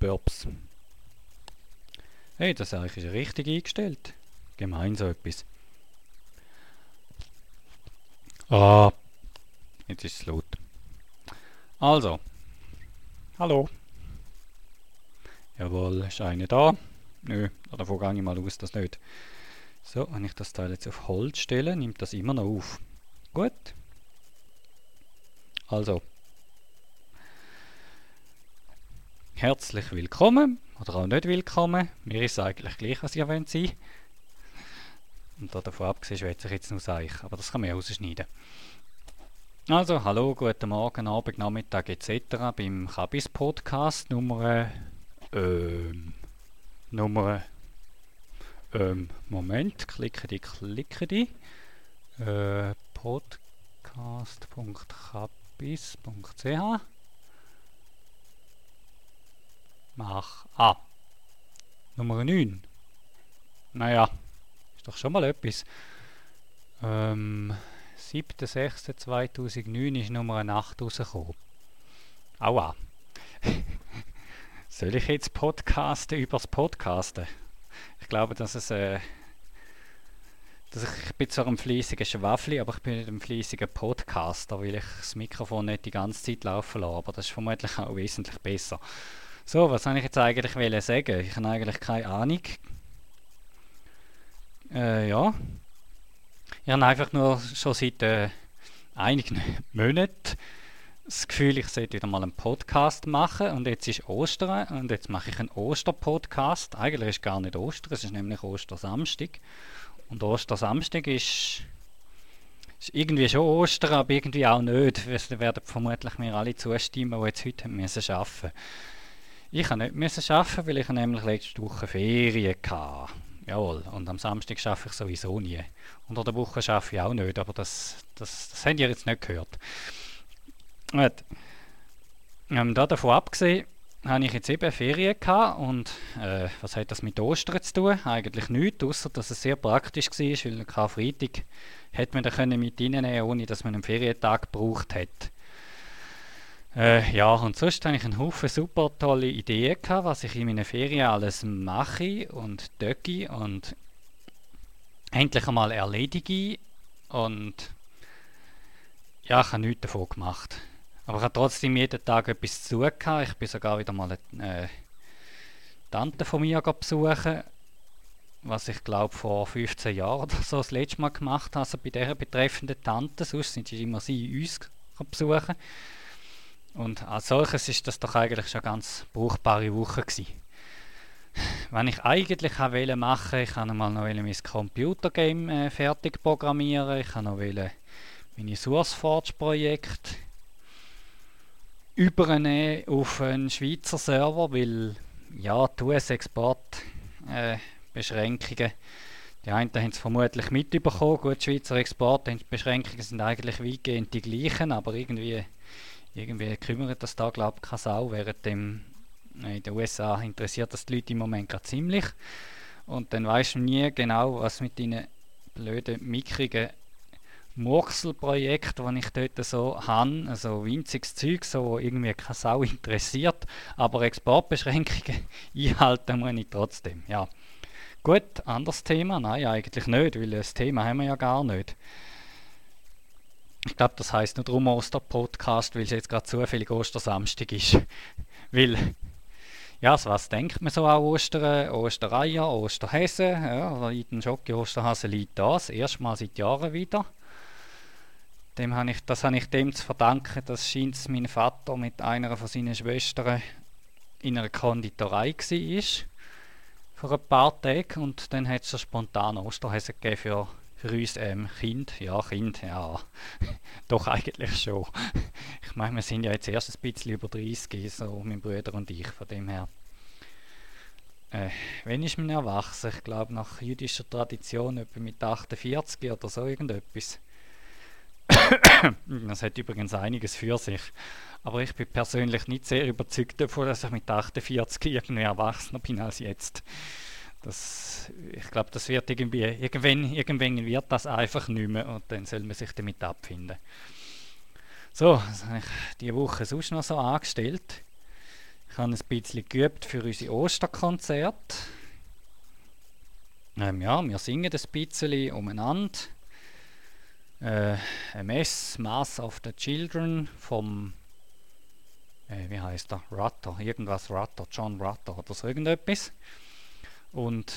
Burps. Hey, das eigentlich ist richtig eingestellt. Gemein so etwas. Ah, jetzt ist es laut. Also, hallo. Jawohl, ist einer da? Nö, davon gehe ich mal aus, dass nicht. So, wenn ich das Teil jetzt auf Holz stelle, nimmt das immer noch auf. Gut. Also, herzlich willkommen, oder auch nicht willkommen. Mir ist es eigentlich gleich, was ihr wollt sein. Und davon abgesehen schwätze ich jetzt nur Seich, aber das kann man ja rausschneiden. Also, hallo, guten Morgen, Abend, Nachmittag etc. beim Kabis Podcast Nummer Moment, klicke die. Podcast.kabis.ch Nummer 9. Naja, ist doch schon mal etwas. 7.6.2009 ist Nummer 8 rausgekommen. Aua. Soll ich jetzt podcasten übers Podcasten? Ich glaube, ich bin zwar ein fleissiger Schwafli, aber ich bin nicht ein fleissiger Podcaster, weil ich das Mikrofon nicht die ganze Zeit laufen lasse. Aber das ist vermutlich auch wesentlich besser. So, was soll ich jetzt eigentlich sagen? Ich habe eigentlich keine Ahnung. Ja. Ich habe einfach nur schon seit einigen Monaten das Gefühl, ich sollte wieder mal einen Podcast machen. Und jetzt ist Ostern und jetzt mache ich einen Osterpodcast. Eigentlich ist gar nicht Ostern, es ist nämlich Ostersamstag. Und Ostersamstag ist irgendwie schon Ostern, aber irgendwie auch nicht. Es werden vermutlich mir alle zustimmen, die jetzt heute arbeiten müssen. Ich habe nicht arbeiten, weil ich nämlich letzte Woche Ferien hatte. Jawohl, und am Samstag arbeite ich sowieso nie. Unter der Woche arbeite ich auch nicht, aber das habt ihr jetzt nicht gehört. Gut. Davon abgesehen, habe ich jetzt eben Ferien gehabt und was hat das mit Ostern zu tun? Eigentlich nichts, außer dass es sehr praktisch war, weil am Karfreitag hätte man da mit reinnehmen, ohne dass man einen Ferientag gebraucht hätte. Ja, und sonst habe ich einen Haufen super tolle Ideen gehabt, was ich in meinen Ferien alles mache und tue und endlich einmal erledige. Und ja, ich habe nichts davon gemacht. Aber ich habe trotzdem jeden Tag etwas zu tun gehabt. Ich bin sogar wieder mal eine Tante von mir besuchen, was ich glaube vor 15 Jahren oder so das letzte Mal gemacht habe, also bei dieser betreffenden Tante. Sonst sind sie immer uns besuchen. Und als solches ist das doch eigentlich schon eine ganz brauchbare Woche gewesen. Wenn ich eigentlich wollte machen, ich wollte mal noch mein Computergame fertig programmieren, ich wollte noch meine SourceForge-Projekte übernehmen auf einen Schweizer Server, weil ja, die US-Export-Beschränkungen, die einen haben es vermutlich mitbekommen. Gut, die Schweizer Exportbeschränkungen sind eigentlich weitgehend die gleichen, aber irgendwie kümmert das da, glaube ich, keine Sau, während in den USA interessiert das die Leute im Moment gerade ziemlich. Und dann weisst du nie genau, was mit deinen blöden, mickrigen Murkselprojekten, die ich dort so habe, also winziges Zeug, so irgendwie keine Sau interessiert, aber Exportbeschränkungen einhalten muss ich trotzdem. Ja. Gut, anderes Thema? Nein, eigentlich nicht, weil das Thema haben wir ja gar nicht. Ich glaube, das heisst nur drum Osterpodcast, weil es jetzt gerade zufällig Ostersamstag ist. Weil, ja, was denkt man so an Ostern? Ostereier, Osterhäse, ja, in Schocke Osterhase liegt das erstmal seit Jahren wieder. Das habe ich dem zu verdanken, dass scheint mein Vater mit einer von seinen Schwestern in einer Konditorei war. Vor ein paar Tagen. Und dann hat es so spontan Osterhäse gegeben für uns Kind. Ja, doch eigentlich schon. Ich meine, wir sind ja jetzt erst ein bisschen über 30, so mein Bruder und ich, von dem her. Wann ist man erwachsen? Ich glaube nach jüdischer Tradition etwa mit 48 oder so irgendetwas. Das hat übrigens einiges für sich. Aber ich bin persönlich nicht sehr überzeugt davon, dass ich mit 48 irgendwie erwachsener bin als jetzt. Ich glaube, das wird irgendwann wird das einfach nicht mehr und dann soll man sich damit abfinden. So, was habe ich diese Woche sonst noch so angestellt? Ich habe ein bisschen geübt für unsere Osterkonzerte. Ja, wir singen ein bisschen umeinander. Mass of the Children vom, wie heißt er? Rutter, irgendwas Rutter, John Rutter oder so irgendetwas. Und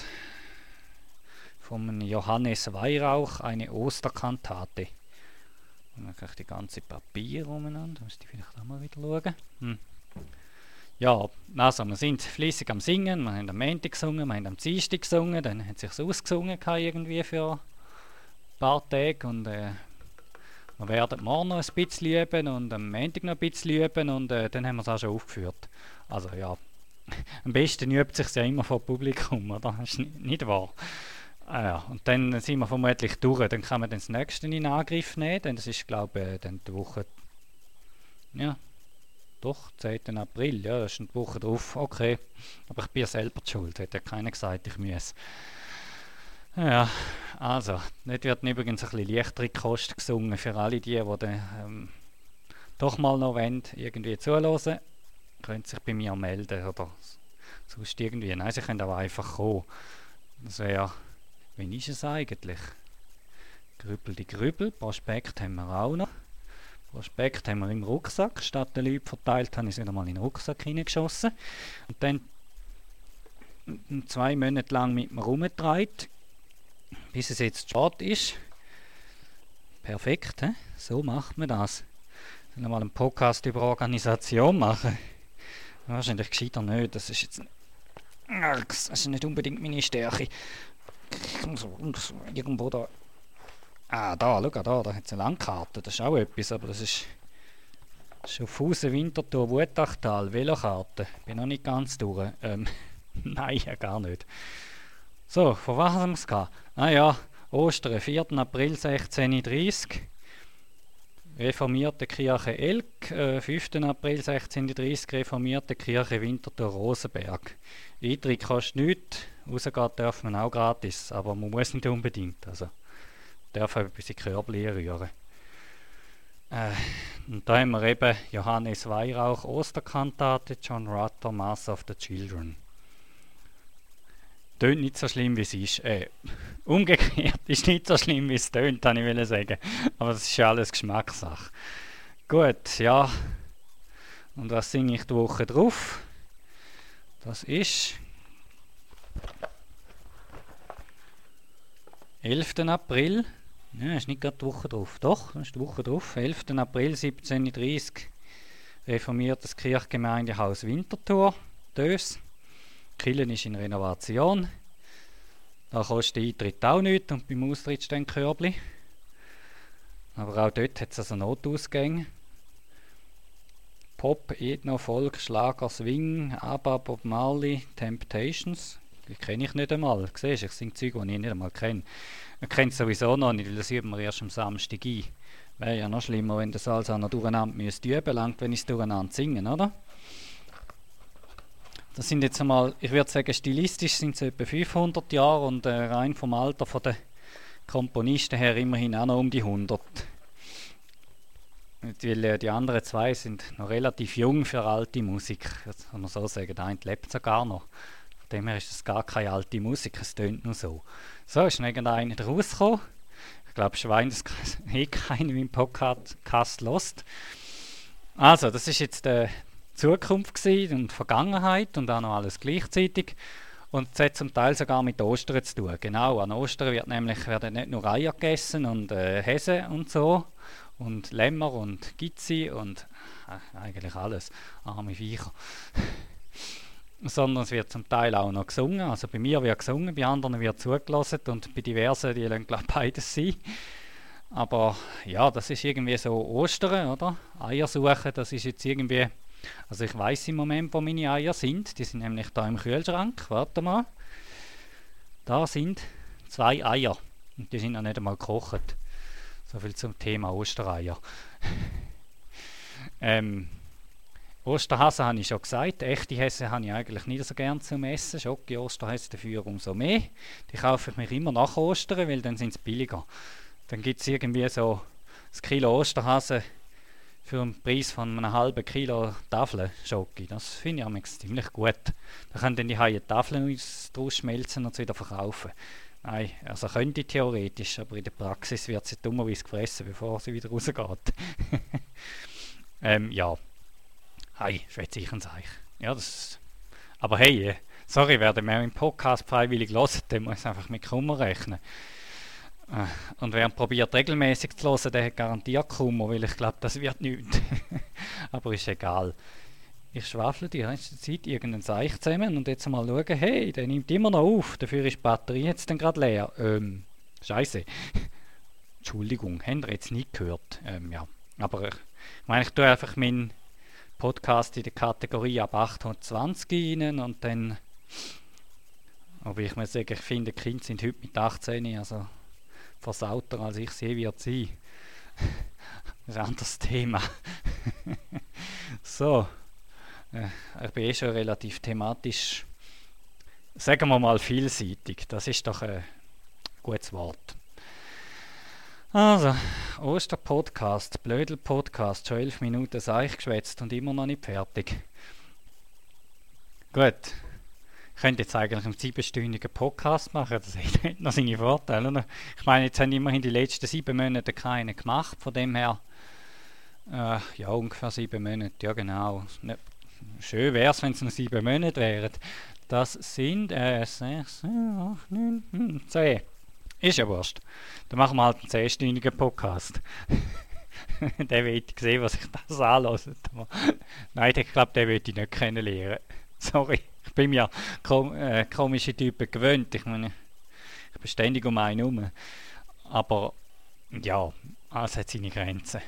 vom Johannes Weihrauch eine Osterkantate. Und dann kriege ich die ganze Papier umeinander. Müsste ich vielleicht auch mal wieder schauen. Ja, also wir sind fleissig am Singen. Wir haben am Montag gesungen, wir haben am Dienstag gesungen. Dann hat es sich ausgesungen irgendwie für ein paar Tage. Und wir werden morgen noch ein bisschen üben und am Montag noch ein bisschen üben. Und dann haben wir es auch schon aufgeführt. Also ja, am besten übt es sich ja immer vor Publikum, oder? Das ist nicht wahr. Ja, und dann sind wir vermutlich durch. Dann kann man dann das nächste in Angriff nehmen. Dann, das ist, glaube ich, dann die Woche. Ja, doch, 10. April. Ja, das ist eine Woche drauf. Okay, aber ich bin ja selber die schuld. Hat ja keiner gesagt, ich muss. Ja, also, dort wird übrigens ein bisschen leichtere Kost gesungen für alle die dann, doch mal noch wollen, irgendwie zuhören. Können sich bei mir melden oder sonst irgendwie. Nein, sie können aber einfach kommen. Das wäre, wie ist es eigentlich? Grübel die Grübel, Prospekt haben wir auch noch. Prospekt haben wir im Rucksack. Statt den Leuten verteilt, habe ich es wieder mal in den Rucksack hineingeschossen. Und dann 2 Monate lang mit mir rumgetragen, bis es jetzt spät ist. Perfekt, he? So macht man das. Sollen wir mal einen Podcast über Organisation machen? Wahrscheinlich gescheiter nicht. Das ist nicht unbedingt meine Stärke. Ich muss irgendwo da. Da, schau da hat es eine Landkarte. Das ist auch etwas, aber das ist Schaffhausen, Winterthur, Wutachtal, Velokarte. Bin noch nicht ganz durch. Nein, gar nicht. So, von was haben wir es gehabt? Ja, Ostern, 4. April 1630. Reformierte Kirche Elk, 5. April 1630, Reformierte Kirche Winterthur Rosenberg. Eintritt kostet nichts, rausgehen darf man auch gratis, aber man muss nicht unbedingt. Also darf ein bisschen Körbchen rühren. Und da haben wir eben Johannes Weihrauch, Osterkantate, John Rutter, Mass of the Children. Tönt nicht so schlimm, wie es ist. Umgekehrt ist nicht so schlimm, wie es tönt, kann ich sagen. Aber das ist ja alles Geschmackssache. Gut, ja. Und was singe ich die Woche drauf? Das ist 11. April. Ja, ist nicht gerade die Woche drauf. Doch, das ist die Woche drauf. 11. April 1730. Reformiertes Kirchgemeindehaus Winterthur. Dös. Killen ist in Renovation. Da kostet der Eintritt auch nichts und beim Austritt stehen Körbli. Aber auch dort hat es also Notausgänge. Pop, Ethno, Folk, Schlager, Swing, ABBA, Bob Marley, Temptations. Die kenne ich nicht einmal. Siehst du, ich singe Zeug, die ich nicht einmal kenne. Man kennt es sowieso noch nicht, weil das üben wir erst am Samstag ein. Wäre ja noch schlimmer, wenn das alles auch noch durcheinander müsste üben, langt, wenn ich es durcheinander singen, oder? Das sind jetzt einmal, ich würde sagen, stilistisch sind es etwa 500 Jahre und rein vom Alter der Komponisten her immerhin auch noch um die 100. Weil die anderen 2 sind noch relativ jung für alte Musik. Das kann man so sagen, der eine lebt sogar noch. Von dem her ist es gar keine alte Musik, es tönt nur so. So, ist noch irgendeiner rausgekommen. Ich glaube, Schwein, das keiner im Podcast lost. Also, das ist jetzt Zukunft und Vergangenheit und auch noch alles gleichzeitig. Und es hat zum Teil sogar mit Ostern zu tun. Genau, an Ostern werden nicht nur Eier gegessen und Häse und so und Lämmer und Gitzi und eigentlich alles, arme Viecher. Sondern es wird zum Teil auch noch gesungen. Also bei mir wird gesungen, bei anderen wird zugelassen und bei diversen, die lassen glaube ich beides sein. Aber ja, das ist irgendwie so Ostern, oder? Eier suchen, das ist jetzt irgendwie. Also ich weiss im Moment, wo meine Eier sind. Die sind nämlich da im Kühlschrank. Warte mal. Da sind 2 Eier. Und die sind noch nicht einmal gekocht. So viel zum Thema Ostereier. Osterhasen habe ich schon gesagt. Echte Häse habe ich eigentlich nicht so gern zum Essen. Schoki-Osterhäse dafür umso mehr. Die kaufe ich mir immer nach Ostern, weil dann sind sie billiger. Dann gibt es irgendwie so ein Kilo Osterhasen für einen Preis von einem halben Kilo Tafelschoki. Das finde ich auch ziemlich gut. Da können dann die Haie Tafeln draus schmelzen und sie wieder verkaufen. Nein, also könnte theoretisch, aber in der Praxis wird sie dummerweise gefressen, bevor sie wieder rausgeht. Ja. Hi, schwätze ich ein Seich. Ja, das. Aber hey, sorry, wer meinen Podcast freiwillig hört, der muss einfach mit Kummer rechnen. Und wer probiert regelmäßig zu hören, der hat garantiert Kummer, weil ich glaube, das wird nichts. Aber ist egal. Ich schwafle die ganze Zeit irgendeinen Seich zusammen und jetzt mal schauen, hey, der nimmt immer noch auf, dafür ist die Batterie jetzt dann gerade leer. Scheiße. Entschuldigung, habt ihr jetzt nicht gehört? Ja. Aber ich meine, ich tue einfach meinen Podcast in der Kategorie ab 820 rein und dann, aber ich muss sagen, ich finde, die Kinder sind heute mit 18, also versauter als ich sie wird sein. Das ist ein anderes Thema. So, ich bin schon relativ thematisch, sagen wir mal vielseitig, das ist doch ein gutes Wort. Also, Osterpodcast, Blödel-Podcast, schon 11 Minuten Seich geschwätzt und immer noch nicht fertig. Gut, ich könnte jetzt eigentlich einen 7-stündigen Podcast machen, das hat noch seine Vorteile. Oder? Ich meine, jetzt haben immerhin die letzten 7 Monate keinen gemacht, von dem her, ja, ungefähr 7 Monate, ja genau. Schön wäre es, wenn es nur 7 Monate wären. Das sind 6, 7, 8, 9, 10. Ist ja wurscht. Dann machen wir halt einen 10-stündigen Podcast. Der will ich sehen, was ich das anhöre. Nein, ich glaube, den will ich nicht kennenlernen. Sorry, ich bin mir komische Typen gewöhnt. Ich meine, ich bin ständig um einen herum. Aber ja, alles hat seine Grenzen.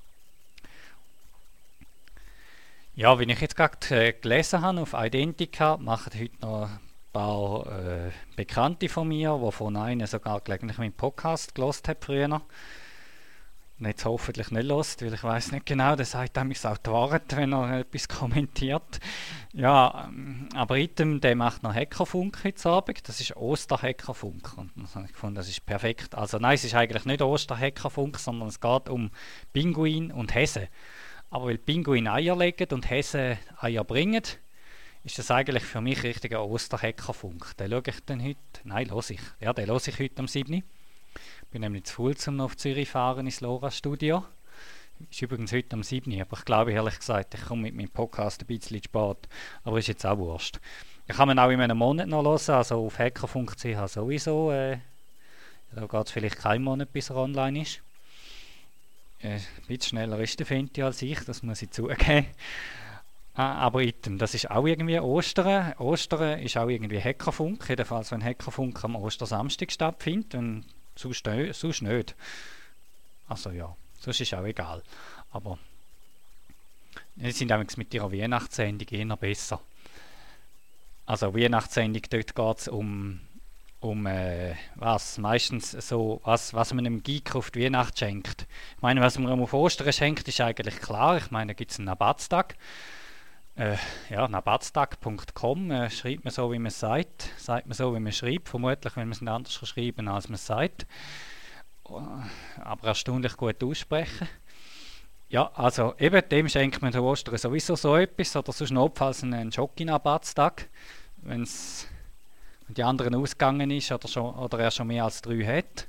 Ja, wie ich jetzt gerade gelesen habe auf Identica, machen heute noch ein paar Bekannte von mir, wovon einer sogar gelegentlich meinen Podcast gehört hat früher. Und jetzt hoffentlich nicht hört, weil ich weiß nicht genau, der sagt auch die Wahrheit, wenn er etwas kommentiert. Ja, aber item, der macht noch Hackerfunk heute Abend, das ist Osterhackerfunk. Und das habe ich gefunden, das ist perfekt. Also nein, es ist eigentlich nicht Osterhackerfunk, sondern es geht um Pinguin und Häse. Aber weil Pinguin Eier legen und Häse Eier bringen, ist das eigentlich für mich richtiger Osterhackerfunk. Den schaue ich dann heute, nein, höre ich. Ja, den höre ich heute am 7. Ich bin nämlich zu faul, um auf Zürich fahren ins LoRa-Studio. Ist übrigens heute am 7. Aber ich glaube ehrlich gesagt, ich komme mit meinem Podcast ein bisschen spät. Aber ist jetzt auch wurscht. Ich kann ihn auch in einem Monat noch hören, also auf hackerfunk.ch sowieso. Da geht es vielleicht keinen Monat, bis er online ist. Ein bisschen schneller ist der Fenty als ich, das muss ich zugeben. Aber item, das ist auch irgendwie Ostern. Ostern ist auch irgendwie Hackerfunk, jedenfalls wenn Hackerfunk am Ostersamstag stattfindet, und sonst nicht. Also ja, sonst ist auch egal. Aber die sind auch mit ihrer Weihnachtssendung eher besser. Also Weihnachtssendung, dort geht es um was? Meistens so, was man einem Geek auf die Weihnacht schenkt. Ich meine, was man auf Ostern schenkt, ist eigentlich klar. Ich meine, da gibt es einen Nabatztag. Ja, nabatztag.com schreibt man so, wie man es sagt. Sagt man so, wie man schreibt. Vermutlich, wenn man es nicht anders schreiben als man es sagt. Aber erstaunlich gut aussprechen. Ja, also eben, dem schenkt man zu Ostern sowieso so etwas. Oder sonst notfalls einen Schoki-Nabatztag. Wenn die anderen ausgegangen ist oder er schon mehr als 3 hat.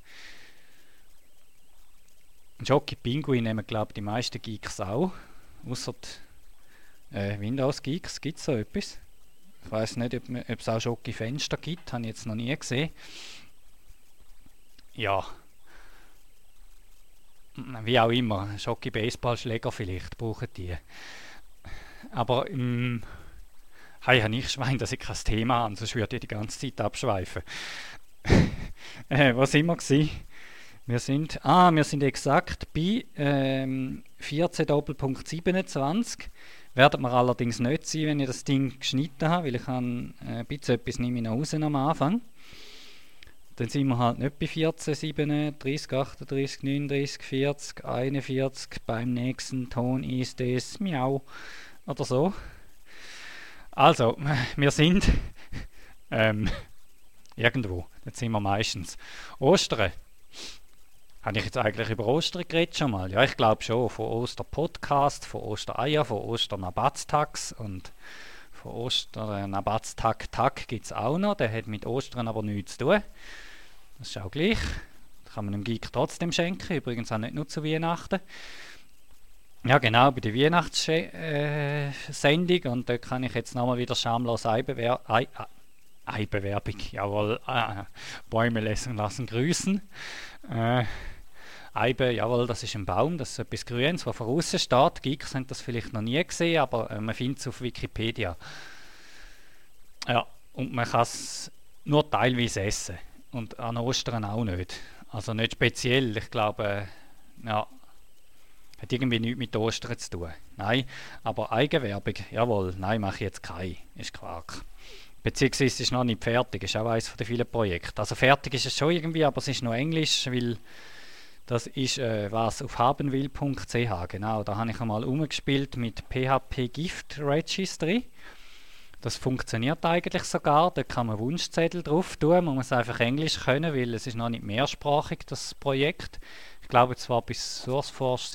Ein Schoki-Pinguin nehmen, glaube ich, die meisten Geeks auch. Ausser Windows-Geeks, gibt es so etwas? Ich weiß nicht, ob es auch Schoki-Fenster gibt, habe ich jetzt noch nie gesehen. Ja. Wie auch immer, Schoki-Baseballschläger vielleicht brauchen die. Aber habe ich Schwein, dass ich kein Thema habe, sonst würde ich die ganze Zeit abschweifen. Was sind wir gewesen? Wir sind exakt bei 14.27. Werden wir allerdings nicht sein, wenn ich das Ding geschnitten habe, weil ich ein bisschen etwas nehme ich noch raus am Anfang. Dann sind wir halt nicht bei 14, 37, 38, 39, 40, 41. Beim nächsten Ton ist es Miau oder so. Also, wir sind irgendwo, jetzt sind wir meistens. Ostern. Habe ich jetzt eigentlich über Ostern geredet schon mal? Ja, ich glaube schon. Von Oster-Podcast, von Ostereier, von Osternabatztags und von Osternabatztag gibt es auch noch. Der hat mit Ostern aber nichts zu tun. Das ist auch gleich. Das kann man einem Geek trotzdem schenken. Übrigens auch nicht nur zu Weihnachten. Ja, genau, bei der Weihnachtssendung. Und da kann ich jetzt nochmal wieder schamlos Ei-Bewerbung. Jawohl, Bäume lesen lassen grüßen. Eibe, jawohl, das ist ein Baum, das ist etwas Grünes, was von außen steht. Geeks haben das vielleicht noch nie gesehen, aber man findet es auf Wikipedia. Ja, und man kann es nur teilweise essen. Und an Ostern auch nicht. Also nicht speziell. Ich glaube, ja, hat irgendwie nichts mit Ostern zu tun. Nein, aber Eigenwerbung, jawohl, nein, mache ich jetzt keine. Ist Quark. Beziehungsweise es ist noch nicht fertig, ist auch eines der vielen Projekte. Also fertig ist es schon irgendwie, aber es ist noch Englisch, weil das ist was auf habenwill.ch, genau. Da habe ich einmal umgespielt mit PHP Gift Registry. Das funktioniert eigentlich sogar. Da kann man Wunschzettel drauf tun. Man muss einfach Englisch können, weil es ist noch nicht mehrsprachig, das Projekt. Ich glaube zwar bis SourceForge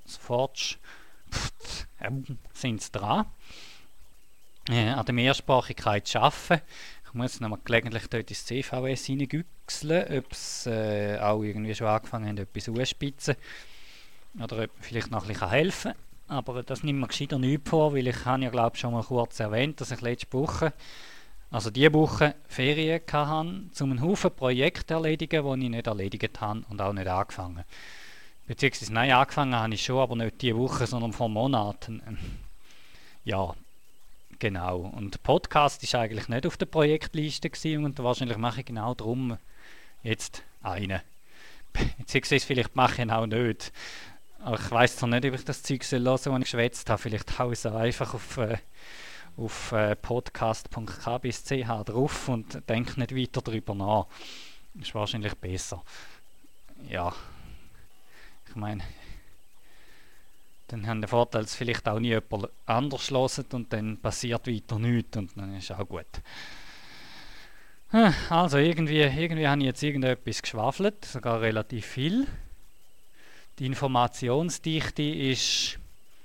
sind es dran. An der Mehrsprachigkeit zu arbeiten. Ich muss noch mal gelegentlich dort ins CVS reingüchseln, ob es auch irgendwie schon angefangen haben, etwas auszuspitzen. Oder ob vielleicht noch ein bisschen helfen kann. Aber das nimmt mir gescheiter nichts vor, weil ich habe ja glaube schon mal kurz erwähnt, dass ich letzte Woche, also diese Woche Ferien hatte, um einen Haufen Projekte zu erledigen, die ich nicht erledigt habe und auch nicht angefangen. Beziehungsweise nein, angefangen habe ich schon, aber nicht diese Woche, sondern vor Monaten. Ja, genau. Und Podcast ist eigentlich nicht auf der Projektliste gewesen und wahrscheinlich mache ich genau darum jetzt einen. Beziehungsweise vielleicht mache ich ihn auch nicht. Aber ich weiss zwar nicht, ob ich das Zeug hören soll, was ich geschwätzt habe. Vielleicht haue ich es einfach auf podcast.k-ch drauf und denke nicht weiter darüber nach. Ist wahrscheinlich besser. Ja, ich meine, dann haben den Vorteil, dass vielleicht auch nie jemand anders hört und dann passiert weiter nichts und dann ist auch gut. Also irgendwie habe ich jetzt irgendetwas geschwafelt, sogar relativ viel. Die Informationsdichte ist...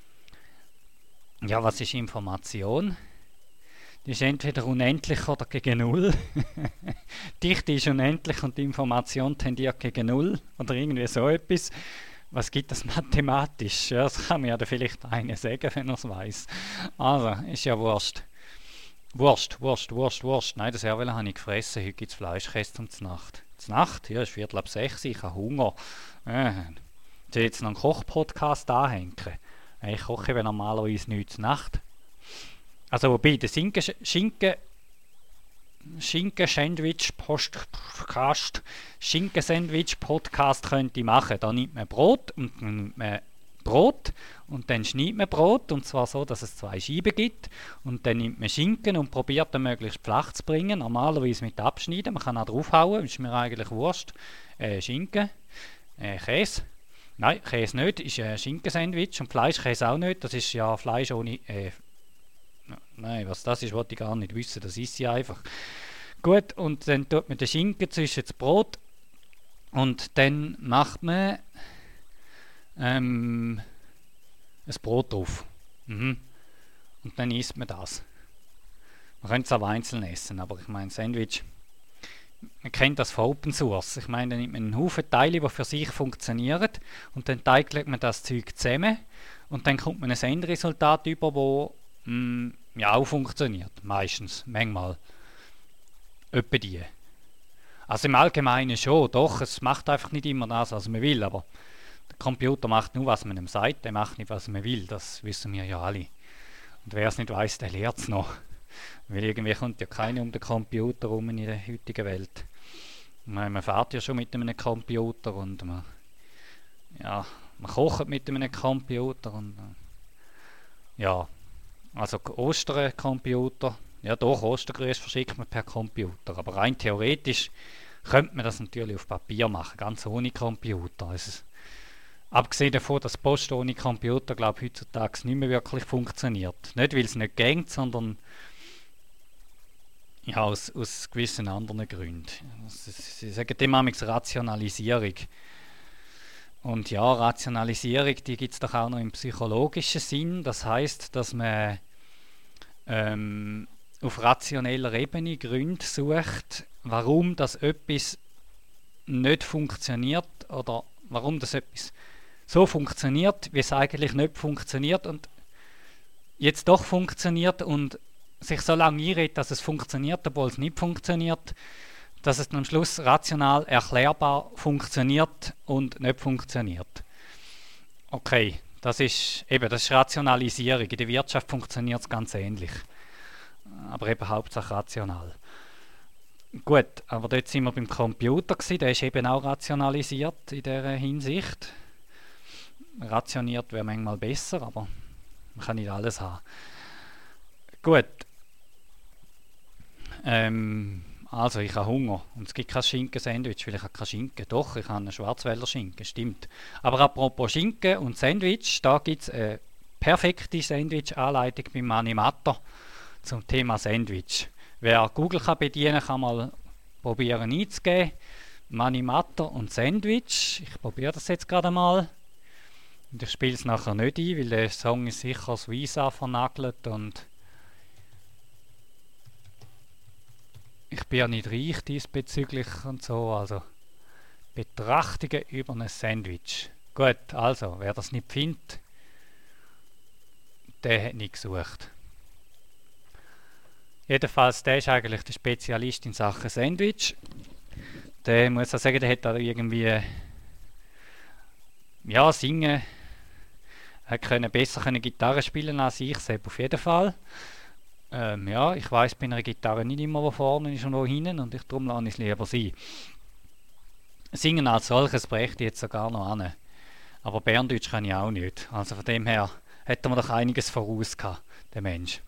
Ja, was ist Information? Die ist entweder unendlich oder gegen Null. Die Dichte ist unendlich und die Information tendiert gegen Null oder irgendwie so etwas. Was gibt das mathematisch? Ja, das kann mir ja vielleicht einer sagen, wenn er es weiss. Also, ist ja Wurst. Wurst. Nein, das Herwelle habe ich gefressen. Heute gibt es Fleischkäse zum Znacht. Znacht? Ja, es ist 5:45, ich habe Hunger. Soll ich jetzt noch einen Koch-Podcast anhängen? Ich koche normalerweise nichts zur Nacht. Also wobei, der Schinken-Sandwich-Podcast könnte ich machen. Da nimmt man Brot und dann schneidet man Brot und zwar so, dass es 2 Scheiben gibt und dann nimmt man Schinken und probiert dann möglichst flach zu bringen, normalerweise mit Abschneiden, man kann auch draufhauen, ist mir eigentlich Wurst, Schinken, Käse. Nein, Käse nicht, ist ein Schinkensandwich und Fleischkäse auch nicht, das ist ja Fleisch ohne... nein, was das ist, wollte ich gar nicht wissen, das ist sie einfach. Gut, und dann tut man den Schinken zwischen das Brot und dann macht man ein Brot drauf. Und dann isst man das. Man könnte es auch einzeln essen, aber ich meine, Sandwich... Man kennt das von Open Source. Ich meine, dann nimmt man einen Haufen Teile, die für sich funktionieren und dann teigelt man das Zeug zusammen und dann kommt man ein Endresultat über, das ja auch funktioniert. Meistens, manchmal. Etwa die. Also im Allgemeinen schon, doch, es macht einfach nicht immer das, was man will, aber der Computer macht nur, was man ihm sagt, der macht nicht, was man will, das wissen wir ja alle. Und wer es nicht weiß, der lernt es noch. Weil irgendwie kommt ja keiner um den Computer rum in der heutigen Welt. Man fährt ja schon mit einem Computer und man kocht mit einem Computer und ja, also Ostern-Computer, ja doch, Ostergrüße verschickt man per Computer, aber rein theoretisch könnte man das natürlich auf Papier machen, ganz ohne Computer. Also, abgesehen davon, dass Post ohne Computer, glaube ich, heutzutage nicht mehr wirklich funktioniert. Nicht, weil es nicht geht, sondern ja, aus gewissen anderen Gründen. Sie sagen dem manchmal Rationalisierung. Und ja, Rationalisierung, die gibt es doch auch noch im psychologischen Sinn. Das heißt, dass man auf rationeller Ebene Gründe sucht, warum das etwas nicht funktioniert oder warum das etwas so funktioniert, wie es eigentlich nicht funktioniert und jetzt doch funktioniert und sich so lange einredet, dass es funktioniert, obwohl es nicht funktioniert, dass es am Schluss rational erklärbar funktioniert und nicht funktioniert. Okay, das ist Rationalisierung. In der Wirtschaft funktioniert es ganz ähnlich. Aber eben hauptsächlich rational. Gut, aber dort sind wir beim Computer gewesen. Der ist eben auch rationalisiert in dieser Hinsicht. Rationiert wäre manchmal besser, aber man kann nicht alles haben. Gut. Also ich habe Hunger und es gibt kein Schinken-Sandwich, weil ich habe keinen Schinken. Doch, ich habe einen Schwarzwälder Schinken, stimmt. Aber apropos Schinken und Sandwich, da gibt es eine perfekte Sandwich-Anleitung beim Animator zum Thema Sandwich. Wer Google kann bedienen kann, mal probieren einzugeben. Manimator und Sandwich. Ich probiere das jetzt gerade mal. Und ich spiele es nachher nicht ein, weil der Song ist sicher das Visa vernagelt und ich bin ja nicht reich diesbezüglich und so. Also Betrachtungen über ein Sandwich. Gut, also wer das nicht findet, der hat nicht gesucht. Jedenfalls, der ist eigentlich der Spezialist in Sachen Sandwich. Der muss auch sagen, der hat da irgendwie singen. Er konnte besser Gitarre spielen als ich selbst auf jeden Fall. Ich weiss bei einer Gitarre nicht immer, wo vorne ist und wo hinten und darum lasse ich es lieber sein. Singen als solches brächte ich jetzt sogar noch an. Aber Berndeutsch kann ich auch nicht. Also von dem her hätte man doch einiges voraus gehabt, der Mensch.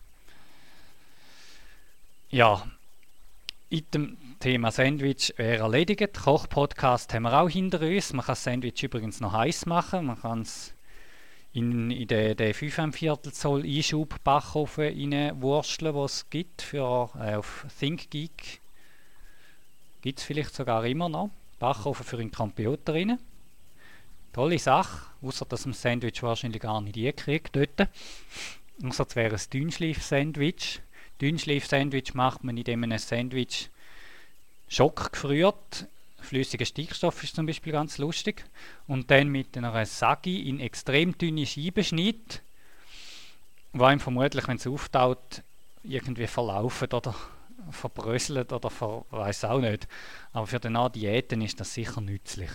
Ja, in dem Thema Sandwich wäre erledigt. Koch-Podcast haben wir auch hinter uns. Man kann das Sandwich übrigens noch heiß machen. Man kann es in den 5,25 Zoll Einschub-Backofen reinwursteln, den es gibt auf ThinkGeek. Gibt es vielleicht sogar immer noch. Backofen für einen Computer rein. Tolle Sache, außer dass man das Sandwich wahrscheinlich gar nicht hinkriegt dort. Außer es wäre ein Dünnschleif-Sandwich. Dünnschleif-Sandwich macht man, indem man ein Sandwich schockgefriert. Flüssiger Stickstoff ist zum Beispiel ganz lustig. Und dann mit einer Sagi in extrem dünne Scheiben schneidet, die einem vermutlich, wenn es auftaut, irgendwie verlaufen oder verbröselt oder weiß auch nicht. Aber für die Diäten ist das sicher nützlich.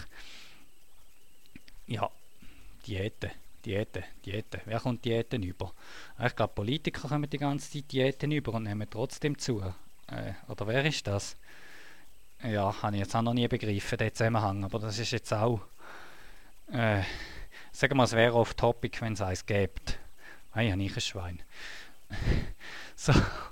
Ja, Diäten. Wer kommt Diäten über? Ich glaube, Politiker kommen die ganze Zeit Diäten über und nehmen trotzdem zu. Oder wer ist das? Ja, habe ich jetzt auch noch nie begriffen, den Zusammenhang. Aber das ist jetzt auch... sagen wir mal, es wäre off-topic, wenn es eins gibt. Hey, habe ich ein Schwein. So.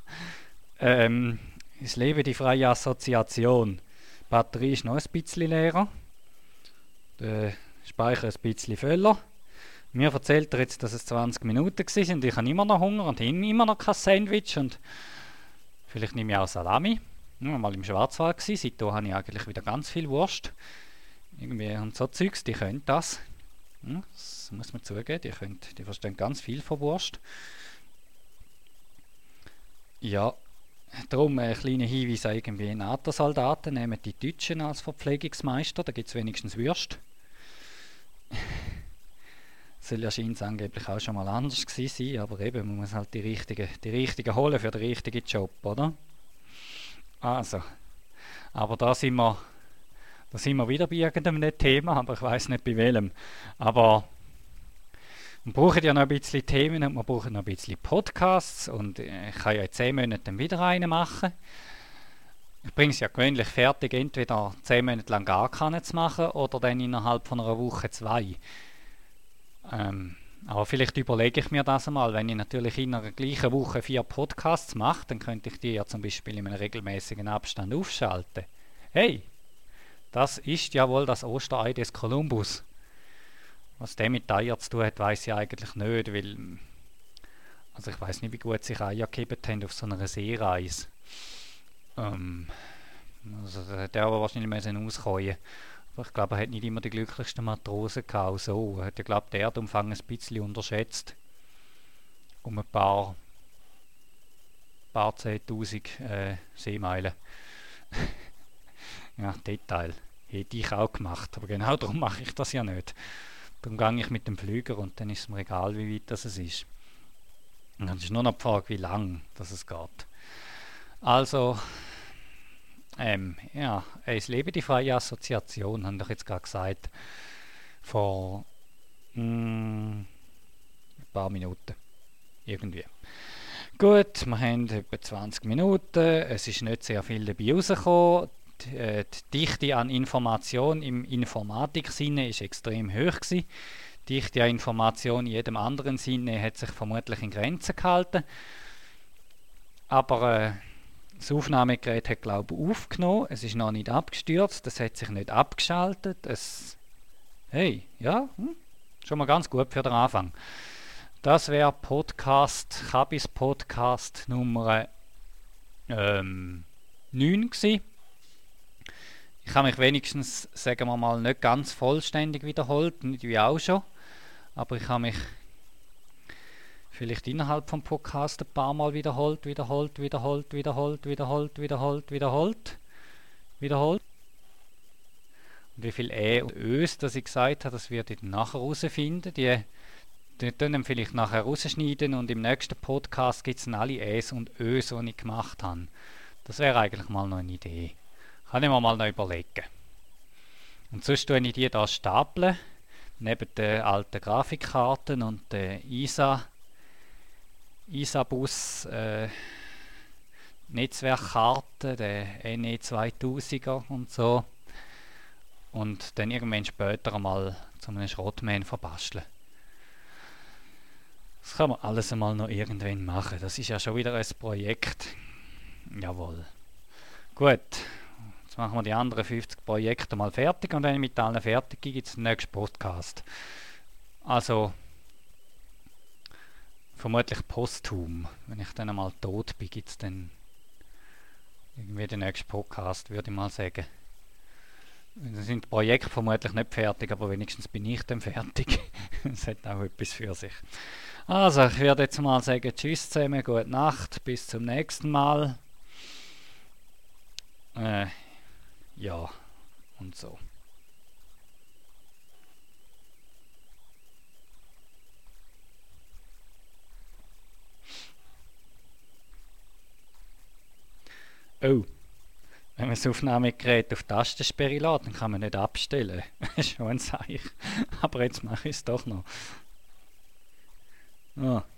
Ich lebe die freie Assoziation. Die Batterie ist noch ein bisschen leerer. Der Speicher ein bisschen voller. Mir erzählt er jetzt, dass es 20 Minuten waren und ich habe immer noch Hunger und immer noch kein Sandwich und vielleicht nehme ich auch Salami. Ich war mal im Schwarzwald, seitdem habe ich eigentlich wieder ganz viel Wurst. Irgendwie und so Zeugs, die können das. Das muss man zugeben, die verstehen ganz viel von Wurst. Ja, darum ein kleiner Hinweis an irgendwie NATO-Soldaten, nehmen die Deutschen als Verpflegungsmeister, da gibt es wenigstens Würst. Soll ja scheint angeblich auch schon mal anders gewesen sein, aber eben, man muss halt die richtigen holen für den richtigen Job, oder? Also, aber da sind wir wieder bei irgendeinem Thema, aber ich weiß nicht bei welchem. Aber wir brauchen ja noch ein bisschen Themen und wir brauchen noch ein bisschen Podcasts und ich kann ja in 10 Monaten wieder einen machen. Ich bringe es ja gewöhnlich fertig, entweder 10 Monate lang gar keinen zu machen oder dann innerhalb von einer Woche 2. Aber vielleicht überlege ich mir das einmal, wenn ich natürlich in einer gleichen Woche 4 Podcasts mache, dann könnte ich die ja zum Beispiel in einem regelmäßigen Abstand aufschalten. Hey, das ist ja wohl das Osterei des Kolumbus. Was der mit Eier zu tun hat, weiss ich eigentlich nicht, weil also ich weiss nicht, wie gut sich Eier gegeben haben auf so einer Seereise. Also der aber wahrscheinlich müssen auskommen. Aber ich glaube, er hat nicht immer die glücklichsten Matrosen gehabt. Auch so. Er hat ja, glaube ich, den Erdumfang ein bisschen unterschätzt. Um ein paar 10.000 Seemeilen. Ja, Detail. Hätte ich auch gemacht. Aber genau darum mache ich das ja nicht. Darum gehe ich mit dem Flüger und dann ist es mir egal, wie weit das ist. Und dann ist nur noch die Frage, wie lang das geht. Also, ja, es lebe die freie Assoziation, habe ich jetzt gerade gesagt. Vor ein paar Minuten. Irgendwie. Gut, wir haben etwa 20 Minuten. Es ist nicht sehr viel dabei rausgekommen. Die Dichte an Information im Informatik-Sinne ist extrem hoch gewesen. Die Dichte an Information in jedem anderen Sinne hat sich vermutlich in Grenzen gehalten. Aber das Aufnahmegerät hat, glaube ich, aufgenommen. Es ist noch nicht abgestürzt. Es hat sich nicht abgeschaltet. Hey, ja, schon mal ganz gut für den Anfang. Das wäre Kabis Podcast Nummer 9 gewesen. Ich habe mich wenigstens, sagen wir mal, nicht ganz vollständig wiederholt, nicht wie auch schon. Aber ich habe mich vielleicht innerhalb vom Podcast ein paar Mal wiederholt. Und wie viel und Ös, das ich gesagt habe, das werde ich nachher herausfinden. Die dann vielleicht nachher rausschneiden und im nächsten Podcast gibt es dann alle Äs und Ös, die ich gemacht habe. Das wäre eigentlich mal noch eine Idee. Kann ich mir mal noch überlegen. Und sonst tue ich die da stapeln, neben den alten Grafikkarten und den ISA-Bus Netzwerkkarten, der NE2000er und so. Und dann irgendwann später einmal zu einem Schrottmann verbasteln. Das kann man alles einmal noch irgendwann machen. Das ist ja schon wieder ein Projekt. Jawohl. Gut. Jetzt machen wir die anderen 50 Projekte mal fertig und wenn ich mit allen fertig bin, gibt es den nächsten Podcast. Also vermutlich posthum. Wenn ich dann einmal tot bin, gibt es dann irgendwie den nächsten Podcast, würde ich mal sagen. Dann sind die Projekte vermutlich nicht fertig, aber wenigstens bin ich dann fertig. Das hat auch etwas für sich. Also, ich werde jetzt mal sagen, tschüss zusammen, gute Nacht, bis zum nächsten Mal. Ja, und so. Oh, wenn man das Aufnahmegerät auf Tastensperre lässt, dann kann man nicht abstellen. Das ist schon ein Zeichen. Aber jetzt mache ich es doch noch. Ah.